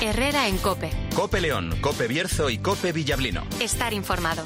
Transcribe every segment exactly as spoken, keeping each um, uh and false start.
Herrera en COPE. COPE León, COPE Bierzo y COPE Villablino. Estar informado.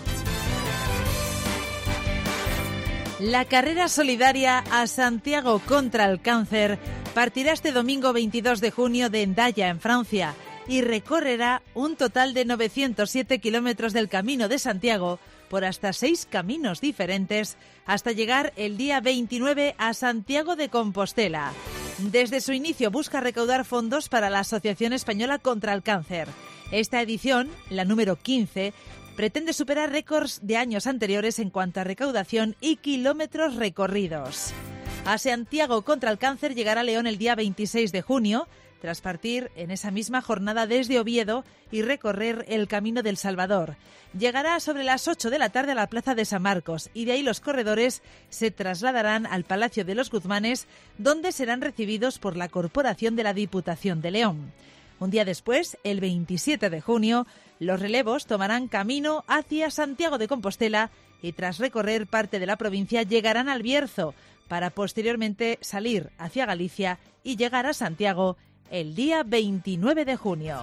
La carrera solidaria a Santiago contra el cáncer partirá este domingo veintidós de junio de Hendaya, en Francia, y recorrerá un total de novecientos siete kilómetros del Camino de Santiago por hasta seis caminos diferentes hasta llegar el día veintinueve a Santiago de Compostela. Desde su inicio busca recaudar fondos para la Asociación Española contra el Cáncer. Esta edición, la número quince, pretende superar récords de años anteriores en cuanto a recaudación y kilómetros recorridos. A Santiago contra el Cáncer llegará León el día veintiséis de junio, tras partir en esa misma jornada desde Oviedo y recorrer el Camino del Salvador. Llegará sobre las ocho de la tarde a la Plaza de San Marcos y de ahí los corredores se trasladarán al Palacio de los Guzmanes, donde serán recibidos por la Corporación de la Diputación de León. Un día después, el veintisiete de junio, los relevos tomarán camino hacia Santiago de Compostela y tras recorrer parte de la provincia llegarán al Bierzo para posteriormente salir hacia Galicia y llegar a Santiago el día veintinueve de junio.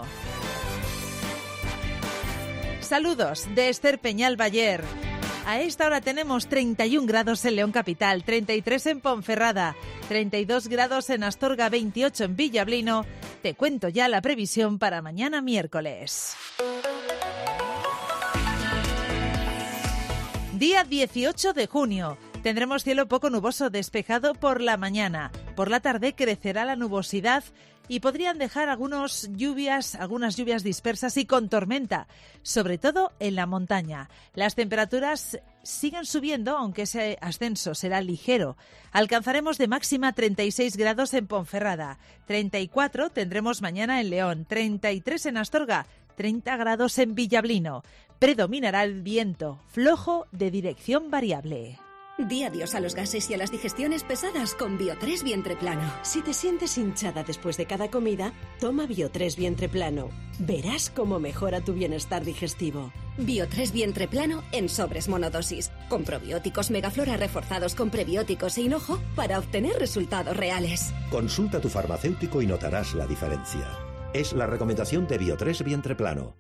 Saludos de Esther Peñal Bayer. A esta hora tenemos treinta y un grados en León Capital, treinta y tres en Ponferrada, treinta y dos grados en Astorga, veintiocho en Villablino. Te cuento ya la previsión para mañana miércoles. Día dieciocho de junio. Tendremos cielo poco nuboso despejado por la mañana. Por la tarde crecerá la nubosidad y podrían dejar algunos lluvias, algunas lluvias dispersas y con tormenta, sobre todo en la montaña. Las temperaturas siguen subiendo, aunque ese ascenso será ligero. Alcanzaremos de máxima treinta y seis grados en Ponferrada, treinta y cuatro tendremos mañana en León, treinta y tres en Astorga, treinta grados en Villablino. Predominará el viento flojo de dirección variable. Di adiós a los gases y a las digestiones pesadas con Bio tres Vientre Plano. Si te sientes hinchada después de cada comida, toma Bio tres Vientre Plano. Verás cómo mejora tu bienestar digestivo. Bio tres Vientre Plano en sobres monodosis, con probióticos Megaflora reforzados con prebióticos e hinojo para obtener resultados reales. Consulta a tu farmacéutico y notarás la diferencia. Es la recomendación de Bio tres Vientre Plano.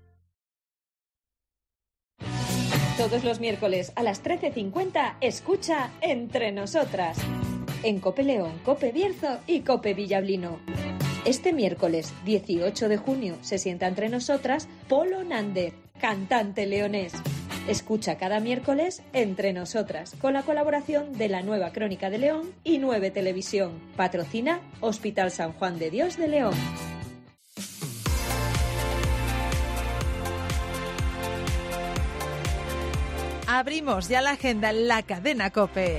Todos los miércoles a las trece cincuenta, escucha Entre Nosotras, en COPE León, COPE Bierzo y COPE Villablino. Este miércoles dieciocho de junio se sienta entre nosotras Polo Nández, cantante leonés. Escucha cada miércoles Entre Nosotras, con la colaboración de la Nueva Crónica de León y nueve Televisión. Patrocina Hospital San Juan de Dios de León. Abrimos ya la agenda en la cadena COPE.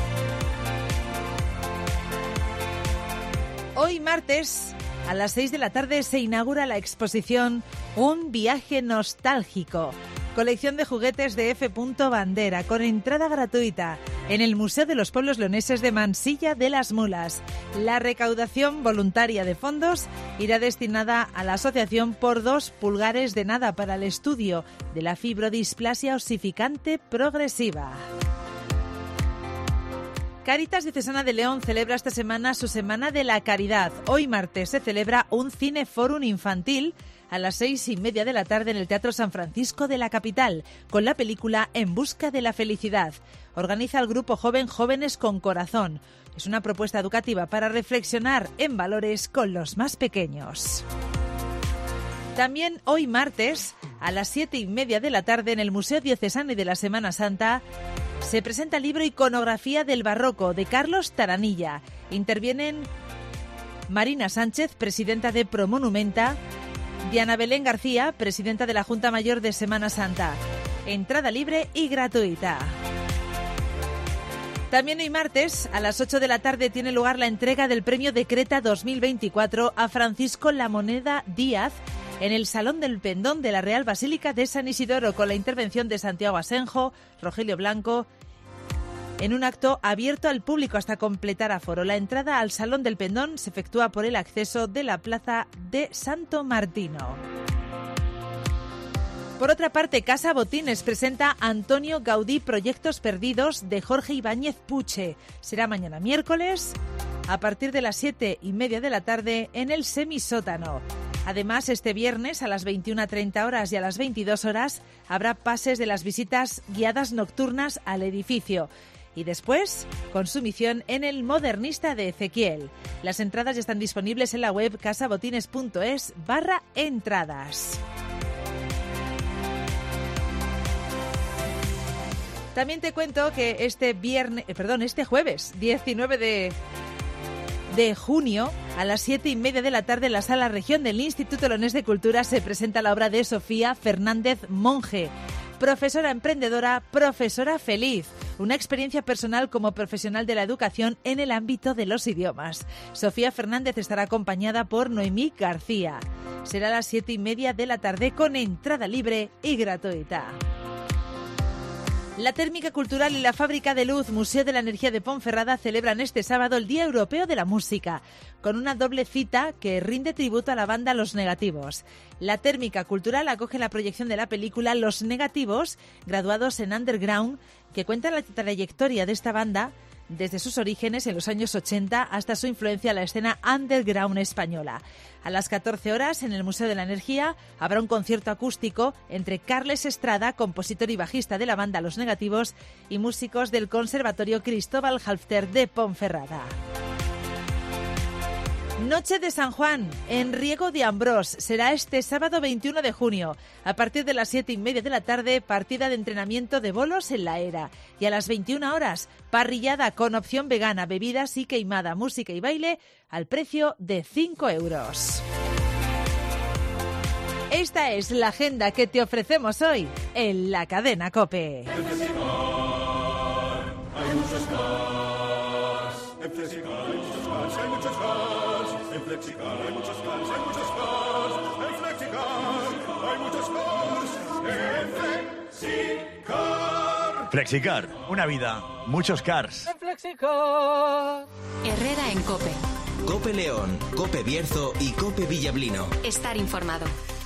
Hoy martes a las seis de la tarde se inaugura la exposición Un viaje nostálgico, colección de juguetes de F. Bandera con entrada gratuita en el Museo de los Pueblos Leoneses de Mansilla de las Mulas. La recaudación voluntaria de fondos irá destinada a la Asociación Por Dos Pulgares de Nada para el estudio de la fibrodisplasia osificante progresiva. Cáritas Diocesana de León celebra esta semana su Semana de la Caridad. Hoy martes se celebra un cineforum infantil a las seis y media de la tarde en el Teatro San Francisco de la capital, con la película En busca de la felicidad. Organiza el grupo joven Jóvenes con Corazón. Es una propuesta educativa para reflexionar en valores con los más pequeños. También hoy martes, a las siete y media de la tarde, en el Museo Diocesano y de la Semana Santa, se presenta el libro Iconografía del Barroco, de Carlos Taranilla. Intervienen Marina Sánchez, presidenta de Promonumenta, Diana Belén García, presidenta de la Junta Mayor de Semana Santa. Entrada libre y gratuita. También hoy martes, a las ocho de la tarde, tiene lugar la entrega del Premio de Creta dos mil veinticuatro a Francisco La Moneda Díaz en el Salón del Pendón de la Real Basílica de San Isidoro, con la intervención de Santiago Asenjo, Rogelio Blanco, en un acto abierto al público hasta completar aforo. La entrada al Salón del Pendón se efectúa por el acceso de la Plaza de Santo Martino. Por otra parte, Casa Botines presenta Antonio Gaudí Proyectos Perdidos de Jorge Ibáñez Puche. Será mañana miércoles a partir de las siete y media de la tarde en el semisótano. Además, este viernes a las veintiuna treinta horas y a las veintidós horas habrá pases de las visitas guiadas nocturnas al edificio. Y después, consumición en el Modernista de Ezequiel. Las entradas ya están disponibles en la web casabotines.es barra entradas. También te cuento que este viernes, eh, perdón, este jueves diecinueve de junio a las siete y media de la tarde en la Sala Región del Instituto Leonés de Cultura se presenta la obra de Sofía Fernández Monge, profesora emprendedora, profesora feliz. Una experiencia personal como profesional de la educación en el ámbito de los idiomas. Sofía Fernández estará acompañada por Noemí García. Será a las siete y media de la tarde con entrada libre y gratuita. La Térmica Cultural y la Fábrica de Luz, Museo de la Energía de Ponferrada, celebran este sábado el Día Europeo de la Música, con una doble cita que rinde tributo a la banda Los Negativos. La Térmica Cultural acoge la proyección de la película Los Negativos, graduados en Underground, que cuenta la trayectoria de esta banda desde sus orígenes en los años ochenta hasta su influencia en la escena underground española. A las catorce horas, en el Museo de la Energía, habrá un concierto acústico entre Carles Estrada, compositor y bajista de la banda Los Negativos, y músicos del Conservatorio Cristóbal Halfter de Ponferrada. Noche de San Juan, en Riego de Ambrós, será este sábado veintiuno de junio. A partir de las siete y media de la tarde, partida de entrenamiento de bolos en la Era. Y a las veintiuna horas, parrillada con opción vegana, bebidas y queimada, música y baile al precio de cinco euros. Esta es la agenda que te ofrecemos hoy en la cadena COPE. En Flexicar hay muchos cars. En Flexicar hay muchos cars, hay muchos cars. En Flexicar hay muchos cars, hay muchos cars. En Flexicar hay muchos cars. En Flexicar. Flexicar, una vida, muchos cars. En Flexicar. Herrera en COPE. COPE León, COPE Bierzo y COPE Villablino. Estar informado.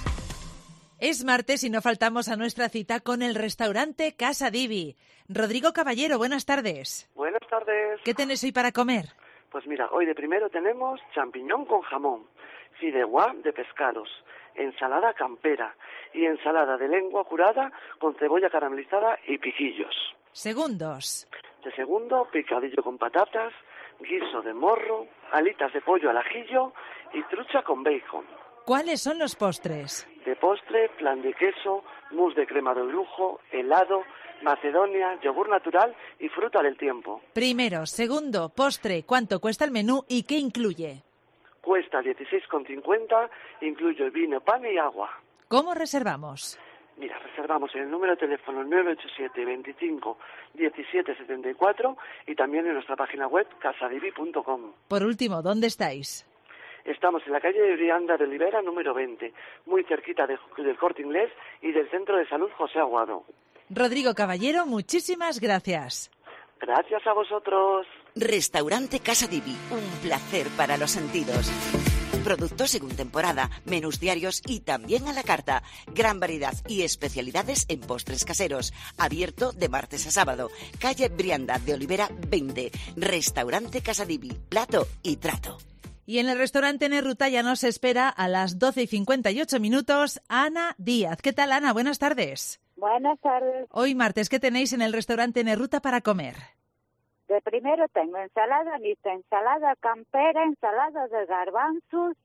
Es martes y no faltamos a nuestra cita con el restaurante Casa Divi. Rodrigo Caballero, buenas tardes. Buenas tardes. ¿Qué tenés hoy para comer? Pues mira, hoy de primero tenemos champiñón con jamón, fideuá de pescados, ensalada campera y ensalada de lengua curada con cebolla caramelizada y piquillos. Segundos. De segundo, picadillo con patatas, guiso de morro, alitas de pollo al ajillo y trucha con bacon. ¿Cuáles son los postres? De postre, flan de queso, mousse de crema de lujo, helado, macedonia, yogur natural y fruta del tiempo. Primero, segundo, postre, ¿cuánto cuesta el menú y qué incluye? Cuesta dieciséis con cincuenta, incluye vino, pan y agua. ¿Cómo reservamos? Mira, reservamos en el número de teléfono nueve ocho siete, veinticinco, diecisiete setenta y cuatro y también en nuestra página web casadivi punto com. Por último, ¿dónde estáis? Estamos en la calle de Brianda de Olivera, número veinte, muy cerquita de, del Corte Inglés y del Centro de Salud José Aguado. Rodrigo Caballero, muchísimas gracias. Gracias a vosotros. Restaurante Casa Divi, un placer para los sentidos. Productos según temporada, menús diarios y también a la carta. Gran variedad y especialidades en postres caseros. Abierto de martes a sábado. Calle Brianda de Olivera veinte. Restaurante Casa Divi, plato y trato. Y en el restaurante Nerruta ya nos espera a las doce y cincuenta y ocho minutos Ana Díaz. ¿Qué tal, Ana? Buenas tardes. Buenas tardes. Hoy martes, ¿qué tenéis en el restaurante Nerruta para comer? De primero tengo ensalada mixta, ensalada campera, ensalada de garbanzos.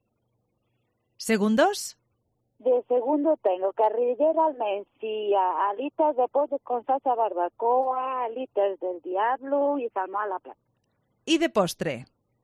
¿Segundos? De segundo tengo carrillera almencía, alitas de pollo con salsa barbacoa, alitas del diablo y salmón a la plata. ¿Y de postre?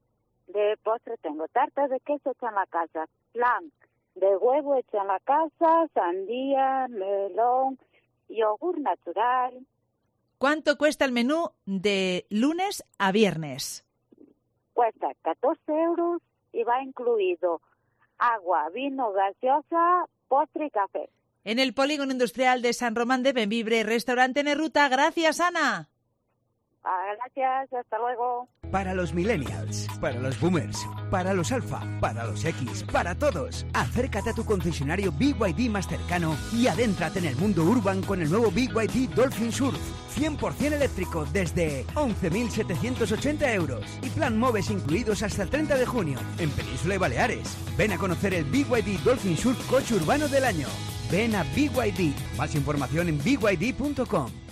De postre tengo tarta de queso hecha en la casa, flan de huevo hecha en la casa, sandía, melón, yogur natural. ¿Cuánto cuesta el menú de lunes a viernes? Cuesta catorce euros y va incluido agua, vino, gaseosa, postre y café. En el Polígono Industrial de San Román de Bembibre, restaurante Nerruta. Gracias, Ana. Ah, gracias, hasta luego. para los millennials, para los boomers, para los alfa, para los X, para todos. Acércate a tu concesionario B Y D más cercano y adéntrate en el mundo urban con el nuevo B Y D Dolphin Surf. cien por ciento eléctrico desde once mil setecientos ochenta euros y plan MOVES incluidos hasta el treinta de junio en Península y Baleares. Ven a conocer el B Y D Dolphin Surf Coche Urbano del Año. Ven a B Y D. Más información en B Y D punto com.